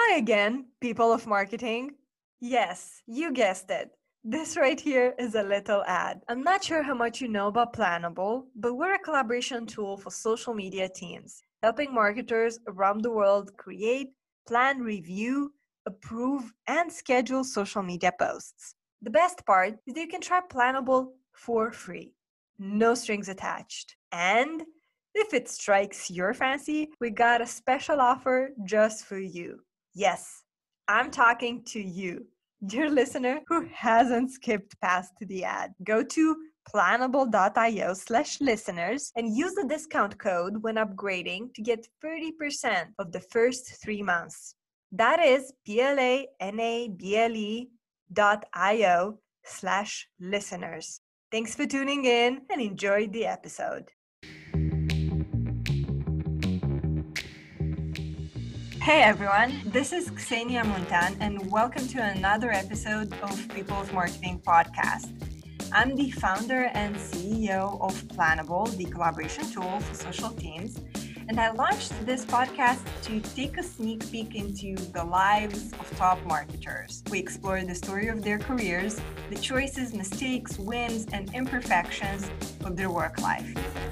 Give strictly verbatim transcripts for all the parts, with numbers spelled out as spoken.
Hi again, people of marketing. Yes, you guessed it. This right here is a little ad. I'm not sure how much you know about Planable, but we're a collaboration tool for social media teams, helping marketers around the world create, plan, review, approve, and schedule social media posts. The best part is that you can try Planable for free, no strings attached. And if it strikes your fancy, we got a special offer just for you. Yes, I'm talking to you, dear listener who hasn't skipped past the ad. Go to planable.io slash listeners and use the discount code when upgrading to get thirty percent of the first three months. That is P-L-A-N-A-B-L-E dot I-O slash listeners. Thanks for tuning in and enjoy the episode. Hey everyone, this is Ksenia Montan and welcome to another episode of People of Marketing podcast. I'm the founder and C E O of Planable, the collaboration tool for social teams, and I launched this podcast to take a sneak peek into the lives of top marketers. We explore the story of their careers, the choices, mistakes, wins, and imperfections of their work life.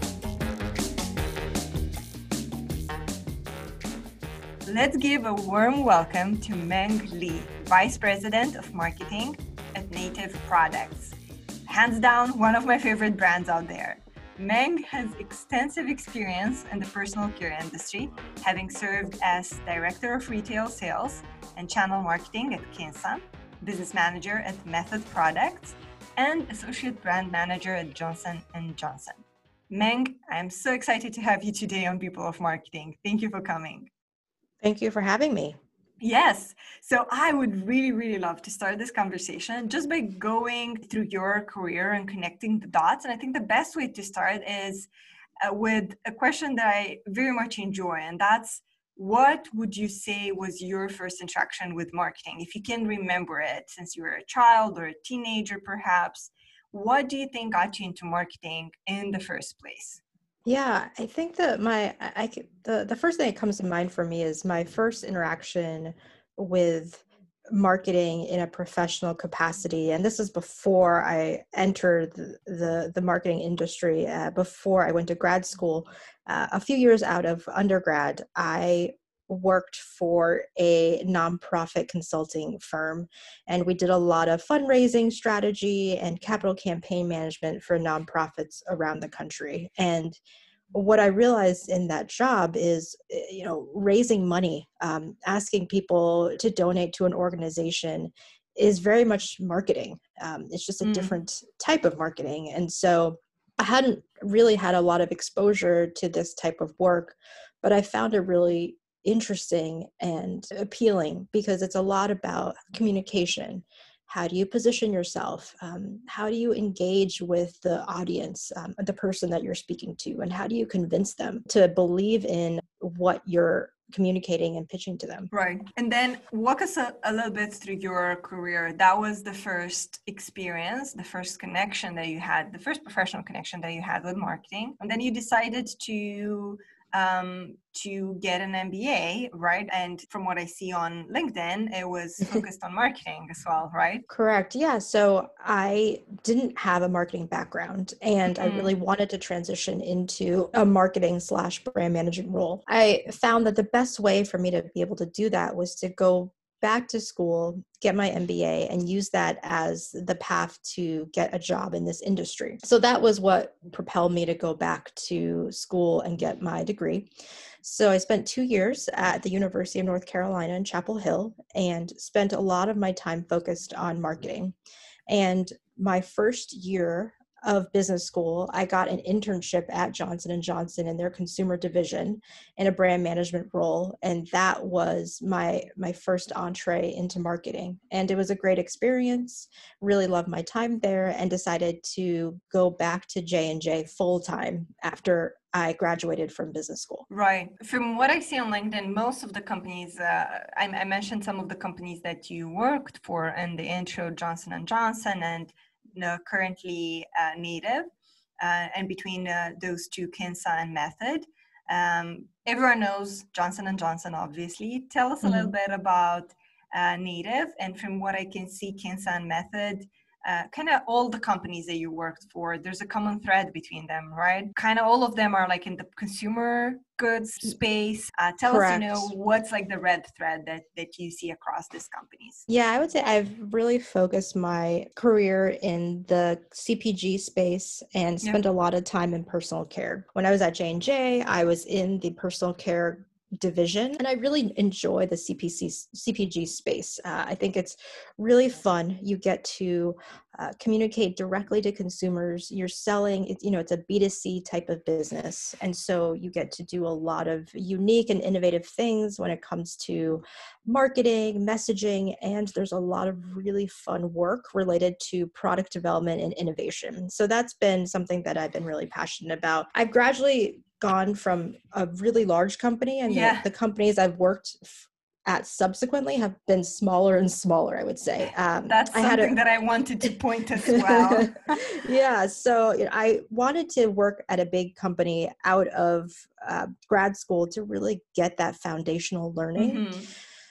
Let's give a warm welcome to Meng Li, Vice President of Marketing at Native Products. Hands down, one of my favorite brands out there. Meng has extensive experience in the personal care industry, having served as Director of Retail Sales and Channel Marketing at Kinsan, Business Manager at Method Products, and Associate Brand Manager at Johnson and Johnson. Meng, I'm so excited to have you today on People of Marketing. Thank you for coming. Thank you for having me. Yes. So I would really, really love to start this conversation just by going through your career and connecting the dots. And I think the best way to start is uh, with a question that I very much enjoy. And that's, what would you say was your first interaction with marketing? If you can remember it since you were a child or a teenager, perhaps, what do you think got you into marketing in the first place? Yeah, I think that my I, I c- the the first thing that comes to mind for me is my first interaction with marketing in a professional capacity, and this is before I entered the the, the marketing industry. Uh, before I went to grad school, uh, a few years out of undergrad, I worked for a nonprofit consulting firm, and we did a lot of fundraising strategy and capital campaign management for nonprofits around the country. And what I realized in that job is, you know, raising money, um, asking people to donate to an organization is very much marketing. Um, it's just a Mm. different type of marketing. And so I hadn't really had a lot of exposure to this type of work, but I found it really interesting and appealing because it's a lot about communication. How do you position yourself? Um, how do you engage with the audience, um, the person that you're speaking to? And how do you convince them to believe in what you're communicating and pitching to them? Right. And then walk us a, a little bit through your career. That was the first experience, the first connection that you had, the first professional connection that you had with marketing. And then you decided to um, to get an M B A, right? And from what I see on LinkedIn, it was focused on marketing as well, right? Correct. Yeah. So I didn't have a marketing background and I Mm-hmm. really wanted to transition into a marketing slash brand management role. I found that the best way for me to be able to do that was to go back to school, get my M B A, and use that as the path to get a job in this industry. So that was what propelled me to go back to school and get my degree. So I spent two years at the University of North Carolina in Chapel Hill and spent a lot of my time focused on marketing. And my first year of business school, I got an internship at Johnson and Johnson in their consumer division in a brand management role, and that was my my first entree into marketing. And it was a great experience. Really loved my time there, and decided to go back to J and J full time after I graduated from business school. Right. From what I see on LinkedIn, most of the companies, uh, I, I mentioned some of the companies that you worked for in the intro, Johnson and Johnson, and you know, currently uh, Native, uh, and between uh, those two, Kinsa and Method. Um, everyone knows Johnson and Johnson, obviously. Tell us a little Mhm. bit about uh, Native, and from what I can see, Kinsa and Method, uh, kind of all the companies that you worked for, there's a common thread between them, right? Kind of all of them are like in the consumer goods space. Uh, tell us, you Correct. know, what's like the red thread that, that you see across these companies? Yeah, I would say I've really focused my career in the C P G space and Yeah. spent a lot of time in personal care. When I was at J and J, I was in the personal care division, and I really enjoy the C P C, C P G space. Uh, I think it's really fun. You get to uh, communicate directly to consumers. You're selling, it's, you know, it's a B two C type of business. And so you get to do a lot of unique and innovative things when it comes to marketing, messaging, and there's a lot of really fun work related to product development and innovation. So that's been something that I've been really passionate about. I've gradually gone from a really large company, and Yeah. the, the companies I've worked f- at subsequently have been smaller and smaller, I would say. Um, That's I had something a, that I wanted to point as well. yeah, so you know, I wanted to work at a big company out of uh, grad school to really get that foundational learning. Mm-hmm.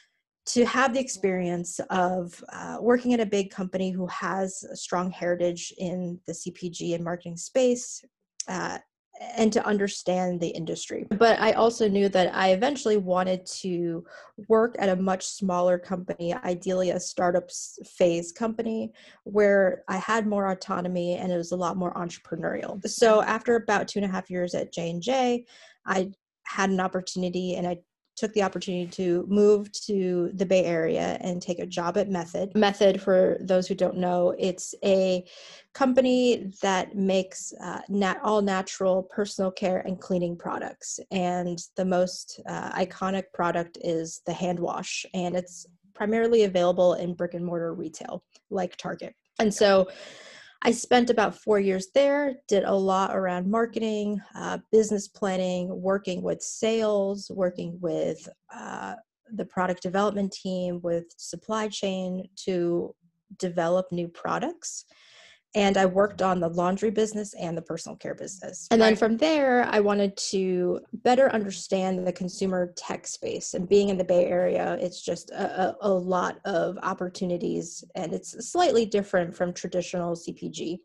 To have the experience of uh, working at a big company who has a strong heritage in the C P G and marketing space, uh, and to understand the industry. But I also knew that I eventually wanted to work at a much smaller company, ideally a startup phase company, where I had more autonomy and it was a lot more entrepreneurial. So after about two and a half years at J and J, I had an opportunity, and I took the opportunity to move to the Bay Area and take a job at Method. Method, for those who don't know, it's a company that makes uh, nat- all natural personal care and cleaning products. And the most uh, iconic product is the hand wash, and it's primarily available in brick and mortar retail like Target. And so I spent about four years there, did a lot around marketing, uh, business planning, working with sales, working with uh, the product development team, with supply chain to develop new products. And I worked on the laundry business and the personal care business. And then from there, I wanted to better understand the consumer tech space. And being in the Bay Area, it's just a, a, a lot of opportunities, and it's slightly different from traditional C P G.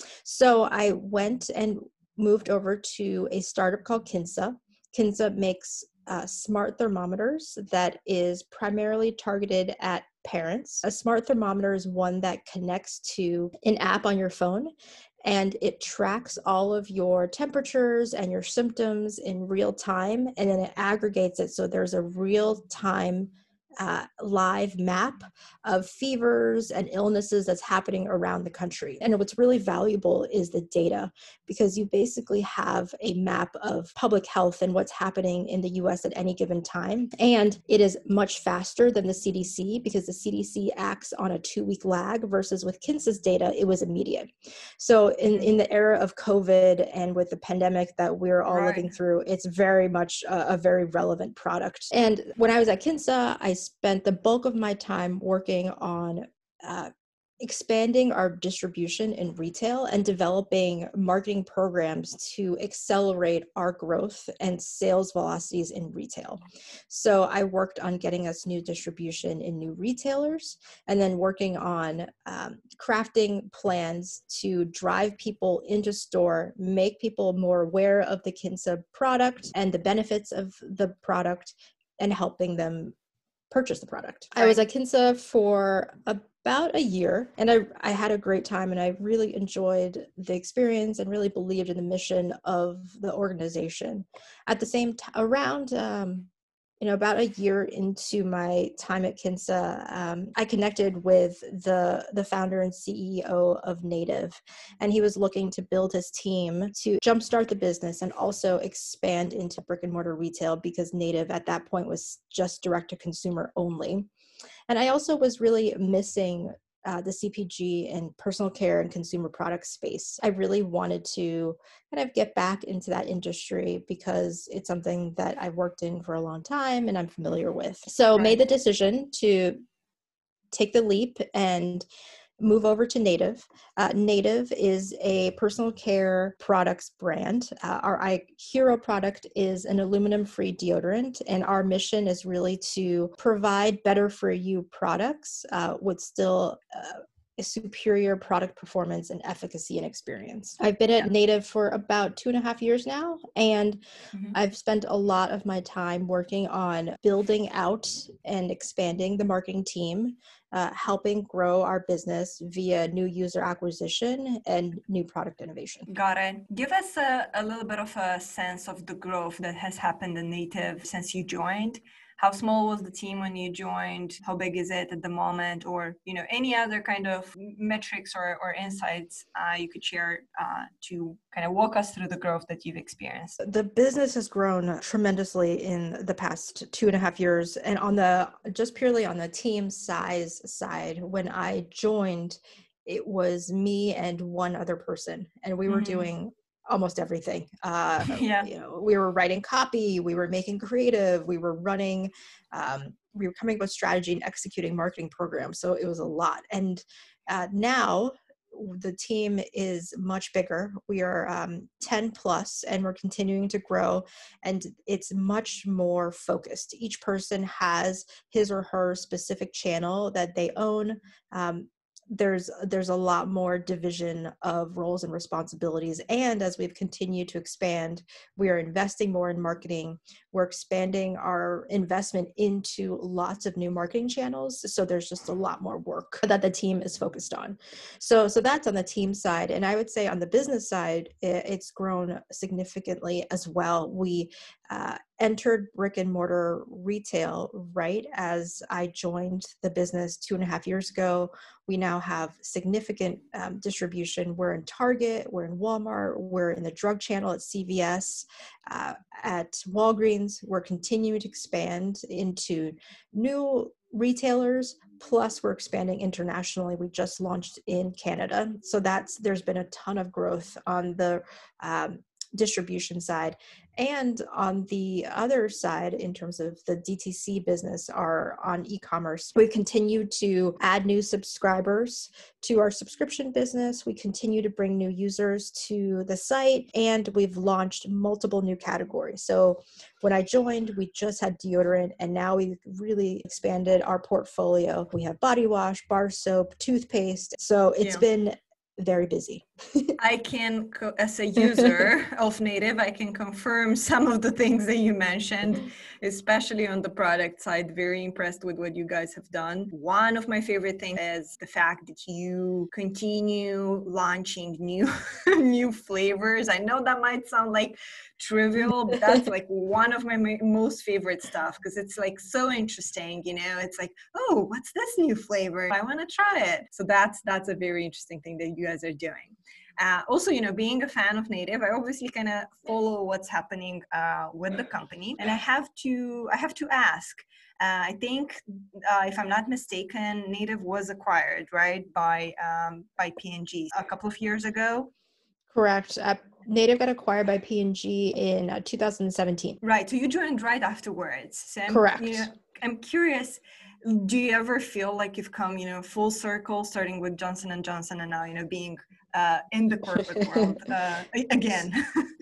So I went and moved over to a startup called Kinsa. Kinsa makes uh, smart thermometers that is primarily targeted at parents. A smart thermometer is one that connects to an app on your phone, and it tracks all of your temperatures and your symptoms in real time, and then it aggregates it so there's a real time uh, live map of fevers and illnesses that's happening around the country. And what's really valuable is the data, because you basically have a map of public health and what's happening in the U S at any given time. And it is much faster than the C D C, because the C D C acts on a two-week lag, versus with Kinsa's data, it was immediate. So in, in the era of COVID and with the pandemic that we're all right. living through, it's very much a, a very relevant product. And when I was at Kinsa, I spent the bulk of my time working on uh, expanding our distribution in retail and developing marketing programs to accelerate our growth and sales velocities in retail. So I worked on getting us new distribution in new retailers, and then working on um, crafting plans to drive people into store, make people more aware of the Kinsa product and the benefits of the product, and helping them purchase the product. Right. I was at Kinsa for about a year, and I, I had a great time, and I really enjoyed the experience and really believed in the mission of the organization. At the same time, around um, you know, about a year into my time at Kinsa, um, I connected with the the founder and C E O of Native, and he was looking to build his team to jumpstart the business and also expand into brick and mortar retail, because Native at that point was just direct to consumer only. And I also was really missing Uh, the C P G and personal care and consumer product space. I really wanted to kind of get back into that industry, because it's something that I've worked in for a long time and I'm familiar with. So right. made the decision to take the leap and move over to Native. Uh, Native is a personal care products brand. Uh, our I, hero product is an aluminum-free deodorant, and our mission is really to provide better for you products uh, with still uh, a superior product performance and efficacy and experience. I've been at Native for about two and a half years now, and mm-hmm. I've spent a lot of my time working on building out and expanding the marketing team, uh, helping grow our business via new user acquisition and new product innovation. Got it. Give us a, a little bit of a sense of the growth that has happened in Native since you joined. How small was the team when you joined? How big is it at the moment? Or, you know, any other kind of metrics or, or insights uh, you could share uh, to kind of walk us through the growth that you've experienced? The business has grown tremendously in the past two and a half years. And on the, just purely on the team size side, when I joined, it was me and one other person, and we were mm-hmm. doing almost everything. Uh, yeah. You know, we were writing copy, we were making creative, we were running, um, we were coming up with strategy and executing marketing programs. So it was a lot. And uh, now the team is much bigger. We are um, ten plus, and we're continuing to grow, and it's much more focused. Each person has his or her specific channel that they own. Um, there's there's a lot more division of roles and responsibilities. And as we've continued to expand, we are investing more in marketing. We're expanding our investment into lots of new marketing channels. So there's just a lot more work that the team is focused on. So, so that's on the team side. And I would say on the business side, it's grown significantly as well. We uh, entered brick and mortar retail right as I joined the business two and a half years ago. We now have significant um, distribution. We're in Target, we're in Walmart, we're in the drug channel at C V S, uh, at Walgreens. We're continuing to expand into new retailers, plus we're expanding internationally. We just launched in Canada. So that's, there's been a ton of growth on the um, distribution side. And on the other side, in terms of the D T C business, are on e-commerce. We've continued to add new subscribers to our subscription business. We continue to bring new users to the site, and we've launched multiple new categories. So when I joined, we just had deodorant, and now we've really expanded our portfolio. We have body wash, bar soap, toothpaste. So it's yeah. been very busy. I can, as a user of Native, I can confirm some of the things that you mentioned, especially on the product side. Very impressed with what you guys have done. One of my favorite things is the fact that you continue launching new, new flavors. I know that might sound like trivial, but that's like one of my most favorite stuff, because it's like so interesting, you know, it's like, oh, what's this new flavor? I want to try it. So that's, that's a very interesting thing that you guys are doing. Uh, also, you know, being a fan of Native, I obviously kind of follow what's happening uh, with the company, and I have to, I have to ask. Uh, I think, uh, if I'm not mistaken, Native was acquired, right, by um, by P and G a couple of years ago. Correct. Uh, Native got acquired by P and G in uh, two thousand seventeen. Right. So you joined right afterwards. So I'm, Correct. You know, I'm curious. Do you ever feel like you've come, you know, full circle, starting with Johnson and Johnson, and now, you know, being uh, in the corporate world uh, again?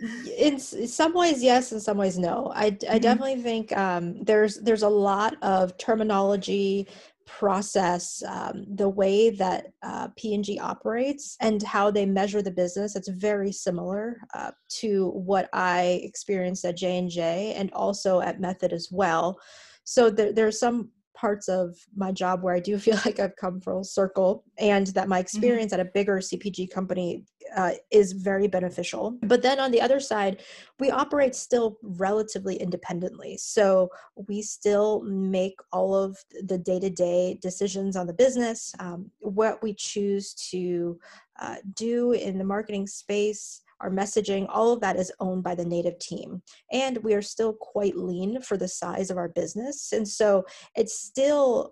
In some ways, yes. In some ways, no. I, I mm-hmm. definitely think um, there's there's a lot of terminology, process, um, the way that uh, P and G operates and how they measure the business. It's very similar uh, to what I experienced at J and J and also at Method as well. So there, there's some parts of my job where I do feel like I've come full circle, and that my experience mm-hmm. at a bigger C P G company uh, is very beneficial. But then on the other side, we operate still relatively independently. So we still make all of the day-to-day decisions on the business, um, what we choose to uh, do in the marketing space, our messaging, all of that is owned by the Native team. And we are still quite lean for the size of our business. And so it's still,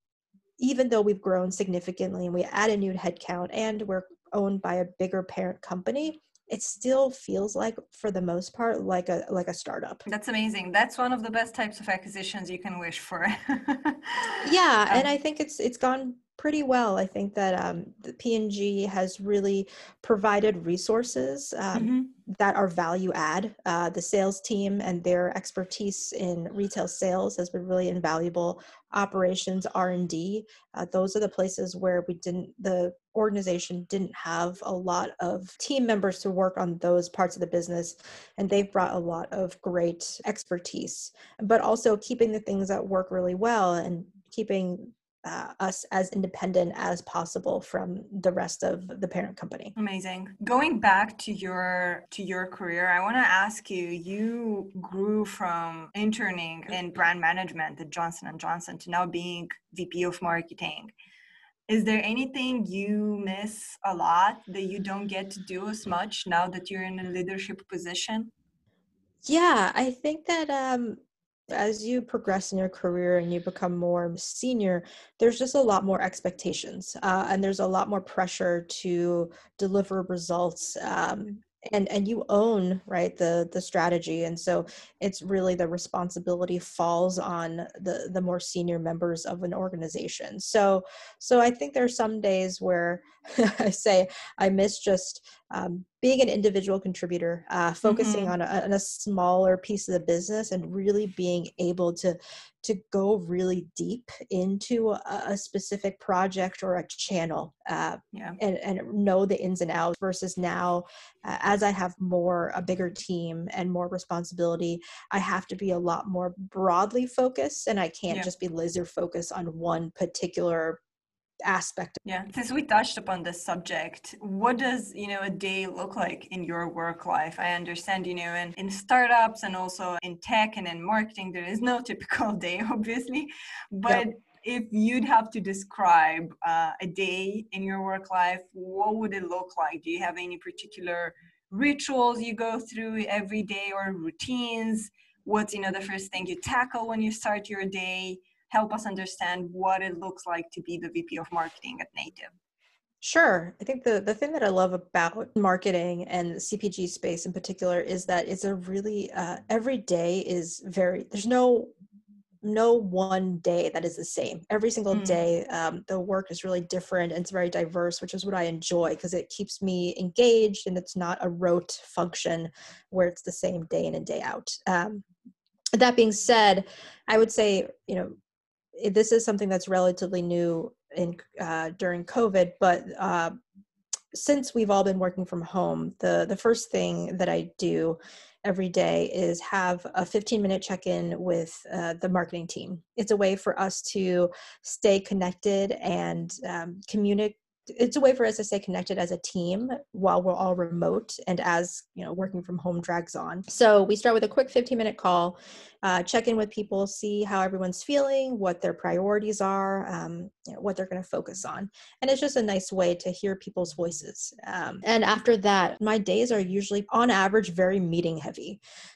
even though we've grown significantly and we added new headcount and we're owned by a bigger parent company, it still feels like, for the most part, like a like a startup. That's amazing. That's one of the best types of acquisitions you can wish for. Yeah, um, and I think it's it's gone pretty well. I think that um, the P and G has really provided resources um, Mm-hmm. that are value add. Uh, the sales team and their expertise in retail sales has been really invaluable. Operations, R and D, uh, those are the places where we didn't, the organization didn't have a lot of team members to work on those parts of the business. And they've brought a lot of great expertise, but also keeping the things that work really well and keeping uh, us as independent as possible from the rest of the parent company. Amazing. Going back to your to your career, I want to ask you, you grew from interning in brand management at Johnson and Johnson to now being V P of marketing. Is there anything you miss a lot that you don't get to do as much now that you're in a leadership position? Yeah, I think that um, as you progress in your career and you become more senior, there's just a lot more expectations, uh, and there's a lot more pressure to deliver results. Um, and and you own, right, the the strategy, and so it's really the responsibility falls on the the more senior members of an organization. So so I think there's some days where I say I miss just um, being an individual contributor, uh, focusing Mm-hmm. on a, on a smaller piece of the business and really being able to to go really deep into a, a specific project or a channel, uh, Yeah. and, and know the ins and outs versus now, uh, as I have more, a bigger team and more responsibility, I have to be a lot more broadly focused, and I can't Yeah. just be laser focused on one particular aspect. Yeah. Since we touched upon this subject, what does, you know, a day look like in your work life? I understand, you know, in, in startups and also in tech and in marketing, there is no typical day, obviously. But Yep. if you'd have to describe uh, a day in your work life, what would it look like? Do you have any particular rituals you go through every day or routines? What's, you know, the first thing you tackle when you start your day? Help us understand what it looks like to be the V P of marketing at Native. Sure. I think the, the thing that I love about marketing and the C P G space in particular is that it's a really, uh, every day is very, there's no, no one day that is the same. Every single Mm, day, um, the work is really different and it's very diverse, which is what I enjoy because it keeps me engaged and it's not a rote function where it's the same day in and day out. Um, that being said, I would say, you know, it- this is something that's relatively new in uh, during COVID, but uh, since we've all been working from home, the the first thing that I do every day is have a fifteen minute check-in with uh, the marketing team. It's a way for us to stay connected and um, communicate. It's a way for us to stay connected as a team while we're all remote and as, you know, working from home drags on. So we start with a quick fifteen minute call, uh, check in with people, see how everyone's feeling, what their priorities are, um, you know, what they're going to focus on. And it's just a nice way to hear people's voices. Um, and after that, my days are usually on average very meeting heavy.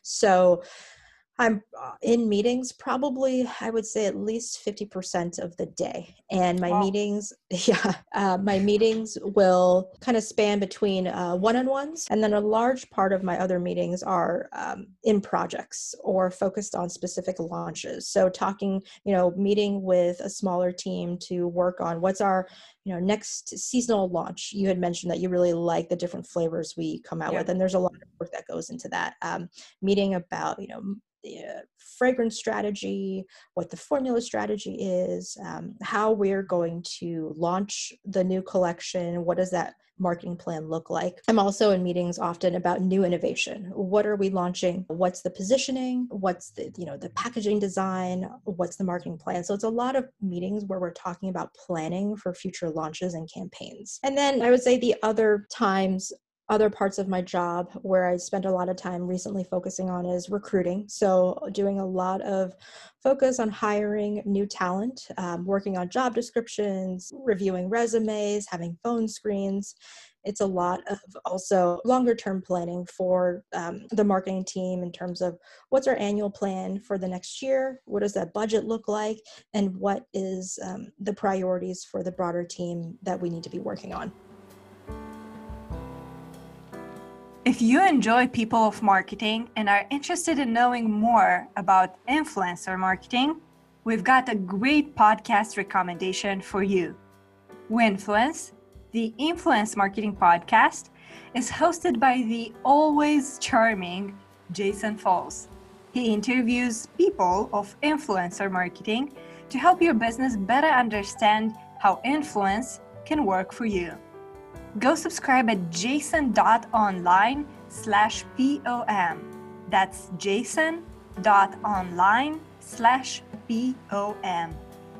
So I'm uh, in meetings probably, I would say at least fifty percent of the day. And my wow. meetings, yeah, uh, my meetings will kind of span between uh, one-on-ones. And then a large part of my other meetings are um, in projects or focused on specific launches. So talking, you know, meeting with a smaller team to work on what's our, you know, next seasonal launch. You had mentioned that you really like the different flavors we come out Yeah. with. And there's a lot of work that goes into that. Um, meeting about, you know, the uh, fragrance strategy, what the formula strategy is, um, how we're going to launch the new collection, what does that marketing plan look like. I'm also in meetings often about new innovation. What are we launching? What's the positioning? What's the, you know, the packaging design? What's the marketing plan? So it's a lot of meetings where we're talking about planning for future launches and campaigns. And then I would say the other times, other parts of my job where I spent a lot of time recently focusing on is recruiting. So doing a lot of focus on hiring new talent, um, working on job descriptions, reviewing resumes, having phone screens. It's a lot of also longer term planning for um, the marketing team in terms of what's our annual plan for the next year, what does that budget look like, and what is um, the priorities for the broader team that we need to be working on. If you enjoy People of Marketing and are interested in knowing more about influencer marketing, we've got a great podcast recommendation for you. Winfluence, the influence marketing podcast, is hosted by the always charming Jason Falls. He interviews people of influencer marketing to help your business better understand how influence can work for you. Go subscribe at jason.online slash POM. That's jason.online slash POM.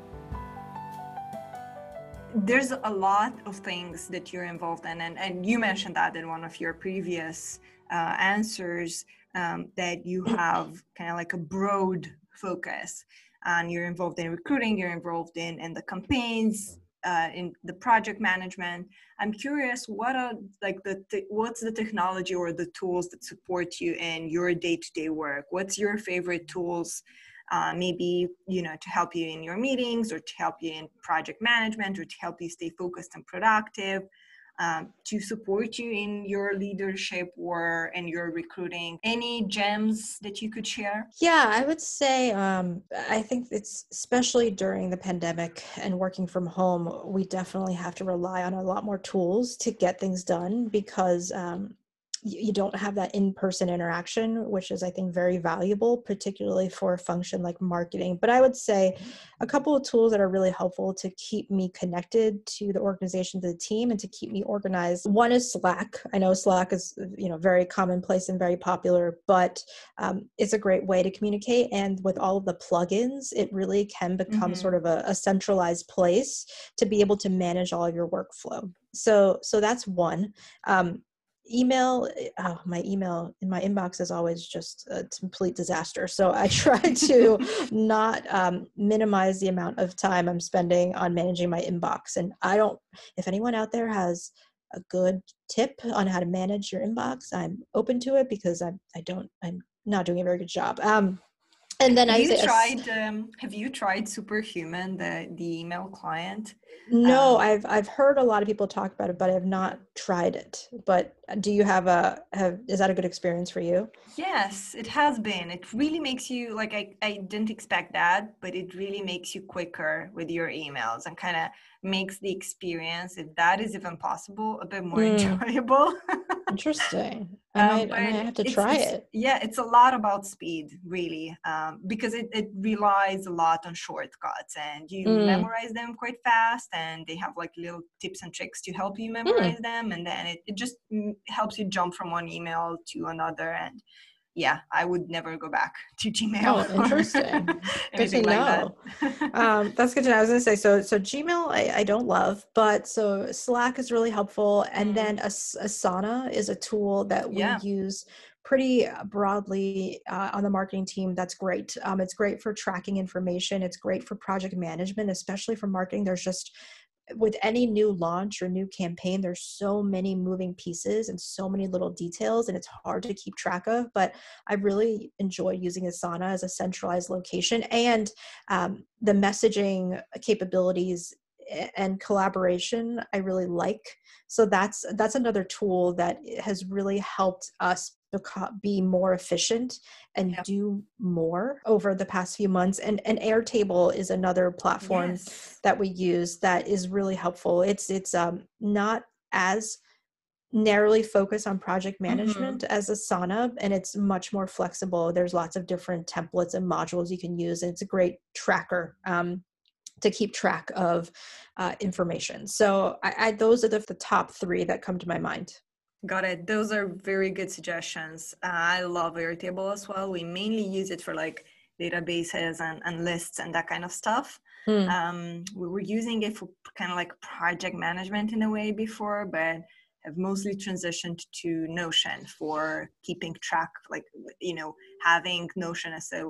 There's a lot of things that you're involved in, and, and you mentioned that in one of your previous uh, answers, um, that you have kind of like a broad focus, and you're involved in recruiting, you're involved in, in the campaigns, uh, in the project management. I'm curious, what are like the th- what's the technology or the tools that support you in your day-to-day work? What's your favorite tools? Uh, maybe, you know, to help you in your meetings, or to help you in project management, or to help you stay focused and productive, um, to support you in your leadership or in your recruiting. Any gems that you could share? Yeah, I would say um, I think it's especially during the pandemic and working from home, we definitely have to rely on a lot more tools to get things done, because um, you don't have that in-person interaction, which is, I think, very valuable, particularly for a function like marketing. But I would say a couple of tools that are really helpful to keep me connected to the organization, to the team, and to keep me organized. One is Slack. I know Slack is, you know, very commonplace and very popular, but um, it's a great way to communicate. And with all of the plugins, it really can become Mm-hmm. sort of a, a centralized place to be able to manage all of your workflow. So, so that's one. Um, Email, oh, my email in my inbox is always just a complete disaster. So I try to not um, minimize the amount of time I'm spending on managing my inbox. And I don't, if anyone out there has a good tip on how to manage your inbox, I'm open to it, because I, I don't, I'm not doing a very good job. Um, and then Have I you say, tried? Um, have you tried Superhuman, the the email client? no, Um, I've I've heard a lot of people talk about it, but I've not tried it. But do you have a have is that a good experience for you? Yes, it has been. It really makes you, like, I, I didn't expect that, but it really makes you quicker with your emails, and kind of makes the experience, if that is even possible, a bit more Mm, enjoyable. interesting. I Um, might I but might have to it's try it's it. yeah, it's a lot about speed, really, um, because it, it relies a lot on shortcuts, and you Mm, memorize them quite fast, and they have like little tips and tricks to help you mm. memorize them, and then it, it just mm, helps you jump from one email to another. And yeah, I would never go back to Gmail Oh, or interesting. Good to anything like that. know. Um, that's good to know. I was gonna say, so so Gmail I, I don't love, but so Slack is really helpful. And Mm, then As- Asana is a tool that we yeah. use pretty broadly uh, on the marketing team. That's great. Um, it's great for tracking information. It's great for project management, especially for marketing. There's just, with any new launch or new campaign, there's so many moving pieces and so many little details, and it's hard to keep track of. But I really enjoy using Asana as a centralized location, and um, the messaging capabilities and collaboration I really like. So that's that's another tool that has really helped us beco- be more efficient and Yeah. do more over the past few months. And and Airtable is another platform Yes. that we use that is really helpful. It's it's um, not as narrowly focused on project Mm-hmm. management as Asana, and it's much more flexible. There's lots of different templates and modules you can use, and it's a great tracker um, to keep track of uh, information. So I, I, those are the, the top three that come to my mind. Got it. Those are very good suggestions. Uh, I love Airtable as well. We mainly use it for like databases and, and lists and that kind of stuff. Mm, Um, we were using it for kind of like project management in a way before, but have mostly transitioned to Notion for keeping track, like, you know, having Notion as a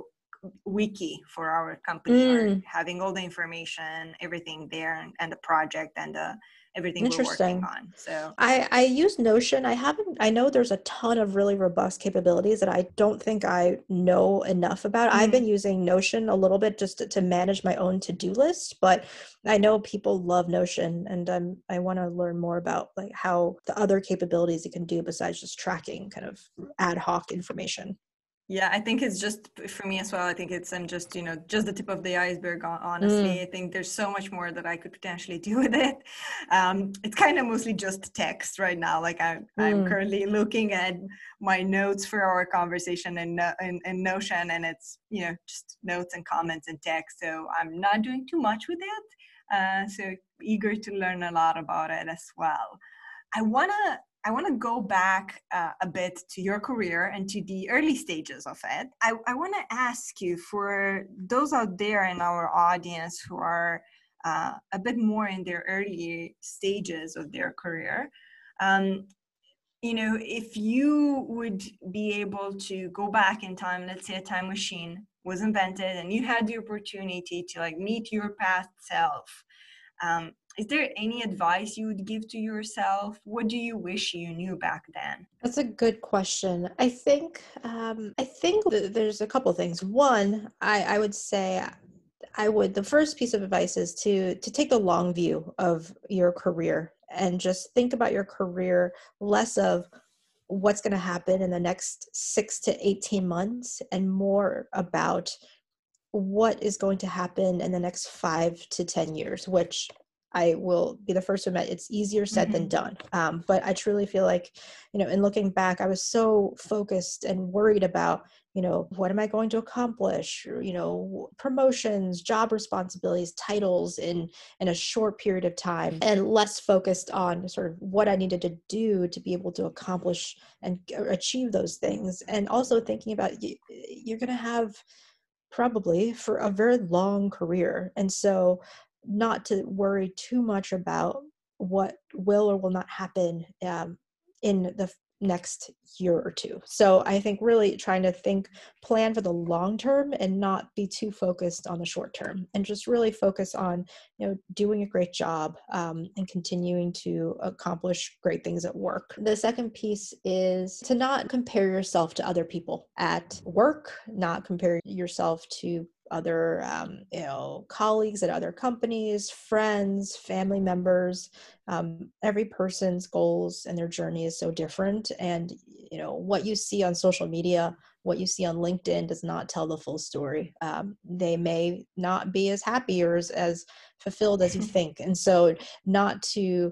wiki for our company, or mm, having all the information, everything there, and, and the project and the, everything we're working interesting. on. So I, I use Notion. I haven't, I know there's a ton of really robust capabilities that I don't think I know enough about. I've been mm, using Notion a little bit just to, to manage my own to-do list, but I know people love Notion, and I'm, I want to learn more about like how the other capabilities you can do besides just tracking kind of ad hoc information. Yeah, I think it's just for me as well. I think it's I'm just, you know, just the tip of the iceberg, hon- honestly. Mm, I think there's so much more that I could potentially do with it. Um, it's kind of mostly just text right now. Like I'm, I'm mm. currently looking at my notes for our conversation in, No- in, in Notion, and it's, you know, just notes and comments and text. So I'm not doing too much with it. Uh, so eager to learn a lot about it as well. I want to I want to go back uh, a bit to your career and to the early stages of it. I, I want to ask you, for those out there in our audience who are uh, a bit more in their early stages of their career, um, you know, if you would be able to go back in time, let's say a time machine was invented and you had the opportunity to like meet your past self, um, is there any advice you would give to yourself? What do you wish you knew back then? That's a good question. I think um, I think th- there's a couple things. One, I, I would say I would the first piece of advice is to to take the long view of your career and just think about your career less of what's going to happen in the next six to eighteen months and more about what is going to happen in the next five to ten years, which I will be the first to admit it's easier said than Mm-hmm. done. Um, but I truly feel like, you know, in looking back, I was so focused and worried about, you know, what am I going to accomplish? Or, you know, promotions, job responsibilities, titles in in a short period of time, and less focused on sort of what I needed to do to be able to accomplish and achieve those things. And also thinking about you, you're going to have probably for a very long career. And so not to worry too much about what will or will not happen um, in the f- next year or two. So I think really trying to think, plan for the long term and not be too focused on the short term, and just really focus on, you know, doing a great job um, and continuing to accomplish great things at work. The second piece is to not compare yourself to other people at work, not compare yourself to other um, you know, colleagues at other companies, friends, family members. Um, every person's goals and their journey is so different, and you know what you see on social media, what you see on LinkedIn does not tell the full story. Um, they may not be as happy or as, as fulfilled as you think, and so not to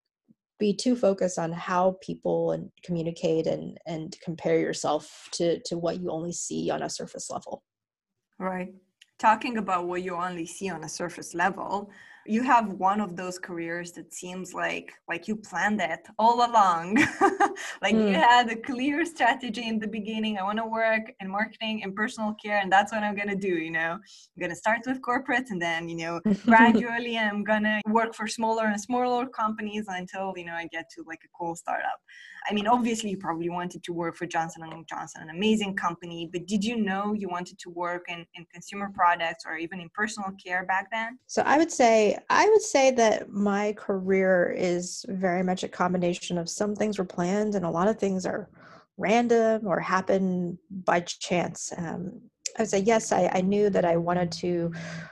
be too focused on how people and communicate and and compare yourself to to what you only see on a surface level. Right. Talking about what you only see on a surface level, you have one of those careers that seems like like you planned it all along. Like you Mm. had a clear strategy in the beginning. I want to work in marketing and personal care, and that's what I'm gonna do, you know. I'm gonna start with corporate, and then, you know, gradually I'm gonna work for smaller and smaller companies until, you know, I get to like a cool startup. I mean, obviously, you probably wanted to work for Johnson and Johnson, an amazing company, but did you know you wanted to work in, in consumer products or even in personal care back then? So I would say I would say that my career is very much a combination of some things were planned and a lot of things are random or happen by chance. Um, I would say yes, I, I knew that I wanted to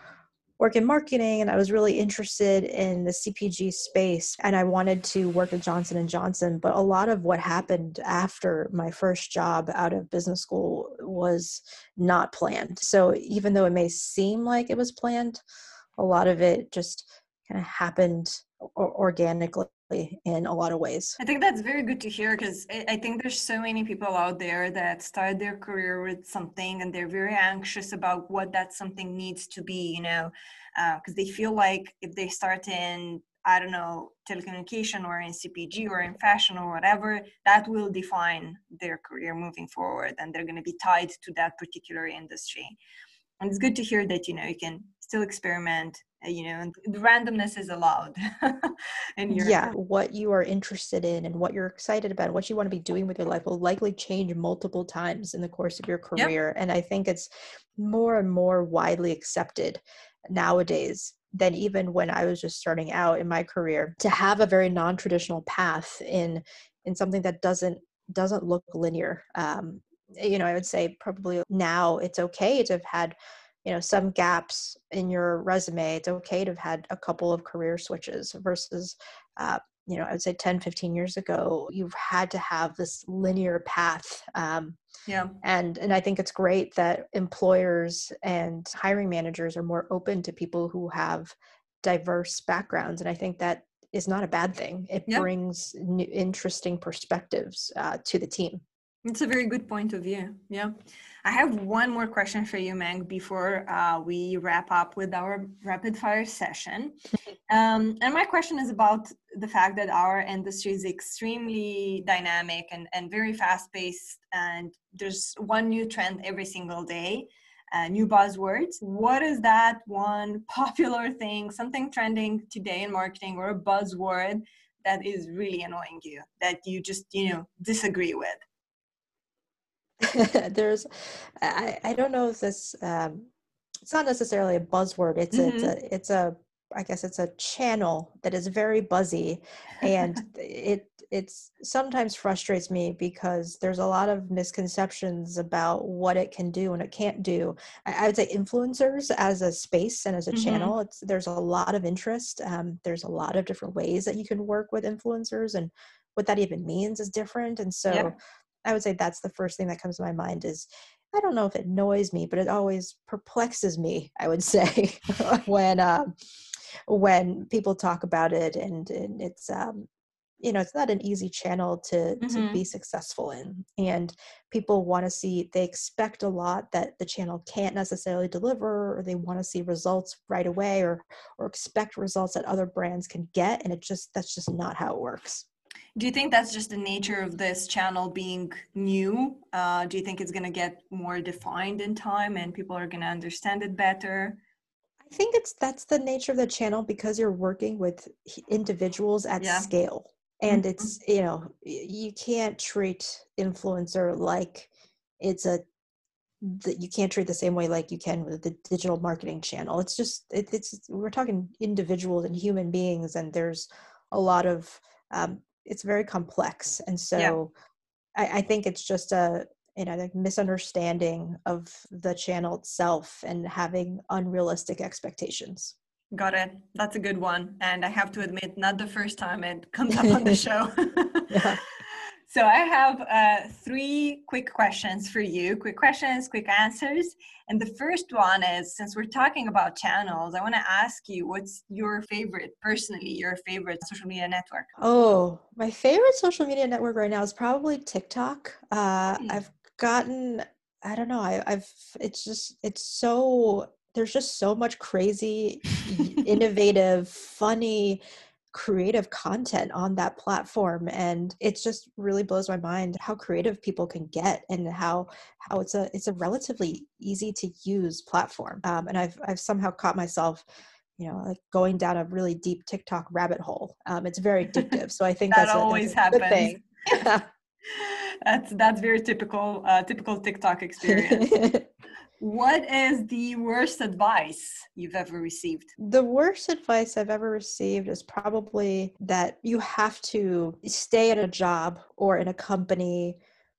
work in marketing and I was really interested in the C P G space and I wanted to work at Johnson and Johnson, but a lot of what happened after my first job out of business school was not planned. So even though it may seem like it was planned, a lot of it just kind of happened o- organically in a lot of ways. I think that's very good to hear, because I, I think there's so many people out there that start their career with something and they're very anxious about what that something needs to be, you know, because uh, they feel like if they start in, I don't know, telecommunication or in C P G or in fashion or whatever, that will define their career moving forward and they're going to be tied to that particular industry. And it's good to hear that, you know, you can still experiment, uh, you know, and the randomness is allowed in your Yeah, career. what you are interested in and what you're excited about, and what you want to be doing with your life will likely change multiple times in the course of your Yep. career. And I think it's more and more widely accepted nowadays than even when I was just starting out in my career to have a very non-traditional path in in something that doesn't doesn't look linear. Um, you know, I would say probably now it's okay to have had, you know, some gaps in your resume. It's okay to have had a couple of career switches versus uh, you know, I would say ten, fifteen years ago, you've had to have this linear path. Um, Yeah. And and I think it's great that employers and hiring managers are more open to people who have diverse backgrounds. And I think that is not a bad thing. It Yeah. brings new, interesting perspectives uh, to the team. It's a very good point of view. Yeah. I have one more question for you, Meng, before uh, we wrap up with our rapid fire session. Um, and my question is about the fact that our industry is extremely dynamic and, and very fast paced, and there's one new trend every single day, uh, new buzzwords. What is that one popular thing, something trending today in marketing, or a buzzword that is really annoying you, that you just, you know, disagree with? There's, I, I don't know if this, um, it's not necessarily a buzzword. It's a, it's Mm-hmm. a, it's a, I guess it's a channel that is very buzzy, and it, it's sometimes frustrates me because there's a lot of misconceptions about what it can do and it can't do. I, I would say influencers as a space and as a Mm-hmm. channel, it's, there's a lot of interest. Um, there's a lot of different ways that you can work with influencers, and what that even means is different. And so, Yeah. I would say that's the first thing that comes to my mind is, I don't know if it annoys me, but it always perplexes me, I would say, when um, when people talk about it, and, and it's um, you know, it's not an easy channel to to Mm-hmm. be successful in, and people want to see, they expect a lot that the channel can't necessarily deliver, or they want to see results right away, or or expect results that other brands can get, and it just that's just not how it works. Do you think that's just the nature of this channel being new? Uh, do you think it's going to get more defined in time and people are going to understand it better? I think it's that's the nature of the channel, because you're working with h- individuals at Yeah. scale, and Mm-hmm. it's, you know, y- you can't treat influencer like it's a that you can't treat the same way like you can with the digital marketing channel. It's just it, it's we're talking individuals and human beings, and there's a lot of um, it's very complex, and Yeah. so I, I think it's just a, you know, like misunderstanding of the channel itself and having unrealistic expectations. Got it. That's a good one. And I have to admit, not the first time it comes up on the show. Yeah. So I have uh, three quick questions for you. Quick questions, quick answers. And the first one is, since we're talking about channels, I want to ask you, what's your favorite, personally, your favorite social media network? Oh, my favorite social media network right now is probably TikTok. Uh, Hmm. I've gotten, I don't know, I, I've, it's just, it's so, there's just so much crazy, y- innovative, funny, creative content on that platform, and it just really blows my mind how creative people can get, and how how it's a it's a relatively easy to use platform. Um, and I've I've somehow caught myself, you know, like going down a really deep TikTok rabbit hole. Um, it's very addictive, so I think That that's a that's always a good happens. thing. Yeah. That's that's very typical, uh, typical TikTok experience. What is the worst advice you've ever received? The worst advice I've ever received is probably that you have to stay at a job or in a company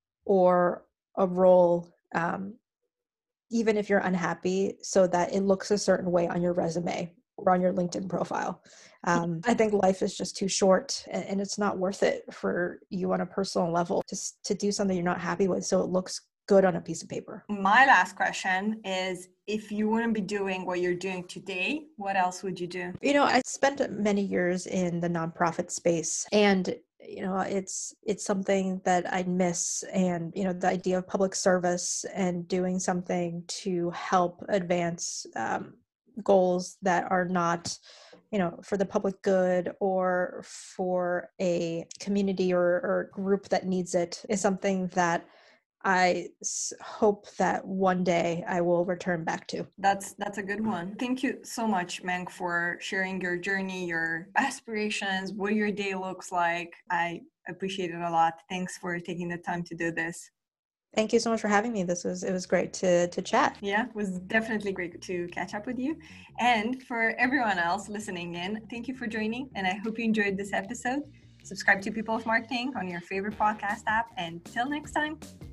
or a role, um, even if you're unhappy, so that it looks a certain way on your resume or on your LinkedIn profile. Um, I think life is just too short, and, and it's not worth it for you on a personal level just to do something you're not happy with so it looks good on a piece of paper. My last question is, if you wouldn't be doing what you're doing today, what else would you do? You know, I spent many years in the nonprofit space, and you know, it's it's something that I miss. And you know, the idea of public service and doing something to help advance um, goals that are not, you know, for the public good or for a community or, or group that needs it, is something that I s- hope that one day I will return back to. That's that's a good one. Thank you so much, Meng, for sharing your journey, your aspirations, what your day looks like. I appreciate it a lot. Thanks for taking the time to do this. Thank you so much for having me. This was, it was great to to chat. Yeah, it was definitely great to catch up with you. And for everyone else listening in, thank you for joining. And I hope you enjoyed this episode. Subscribe to People of Marketing on your favorite podcast app. And till next time.